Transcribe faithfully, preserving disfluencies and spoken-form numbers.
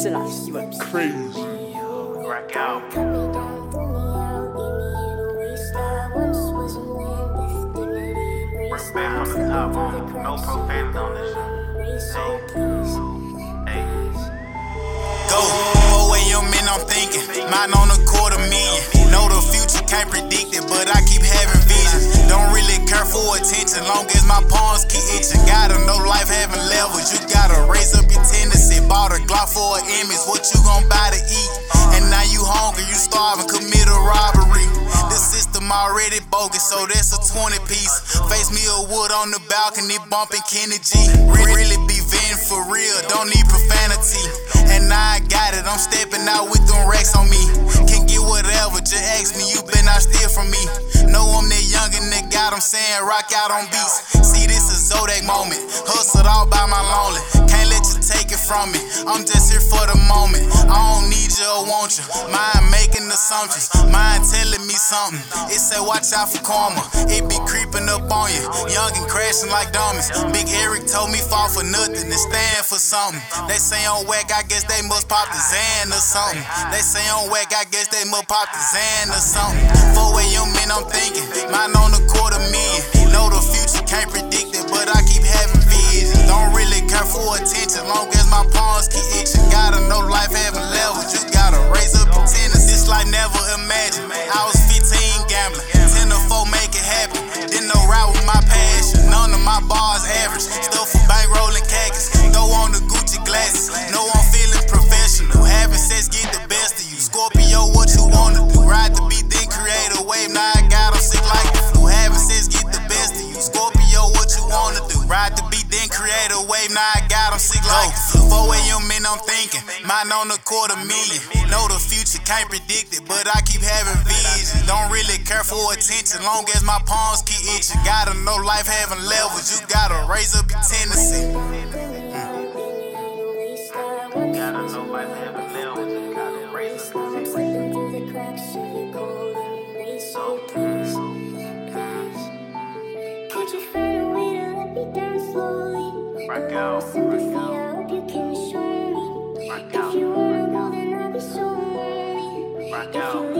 是啦，he was crazy. Rock out. Bring back from the top on. No profanity on this shit. Hey. Hey. Go, four a.m. and I'm thinking, mine on a quarter million. Know the future can't predict it, but I keep having visions. Don't really care for attention, long as my palms keep itching. Gotta know life having levels, you gotta raise up your tendency. Bought a Glock for an image, what you gon' buy to eat? And now you hungry, you starving, commit a robbery. The system already bogus, so that's a twenty piece. Face me a wood on the balcony, bumping Kenny G. Really be venting for real, don't need profanity. And now I got it, I'm stepping out with them racks on me. Can get whatever, just ask me, you better not steal from me. Know I'm that youngin' that got 'em saying rock out on beats. See, this is Zodiac moment, hustled all by my lonely. Can't let you take it from me, I'm just here for the moment. I don't need you or want you, mind making assumptions, mind telling me something. It say watch out for karma, it be creeping up on you. Young and crashing like dummies. Big Eric told me fall for nothing and stand for something. They say on whack, I guess they must pop the Zan or something. They say on whack, I guess they must pop the Zan or something. four a.m. and I'm thinking, mine on a quarter million. Know the future can't predict it, but I keep having visions. Don't really care for attention, long as my palms keep itching. Gotta know life having levels, you gotta raise up your tennis. This life never imagined. I was fifteen gambling, ten to four make it happen. Didn't know right with my passion, none of my bars average. Stuff for bankrolling khakis, throw on the Gucci glasses. Know I'm feeling professional, having sex get the best of you. Scorpio, what you wanna do? Ride the beat, then create a wave. Now I got 'em sick like the flu. Having sex get the best of you. Scorpio, what you wanna do? Ride the beat, then create a wave. Now I got 'em sick like the flu. four a.m. and I'm thinking, mine on a quarter million. Know the future can't predict it, but I keep having visions. Don't really care for attention, long as my palms keep itching. Gotta know life having levels, you gotta raise up your tendency. Gotta know life having levels, you gotta raise up your tendency. So please, Could you find a way to let me down slowly? rock out, Sympathy, rock I out, hope you can show me. rock If out, you wanna go, then I'll be so lonely. rock If you out.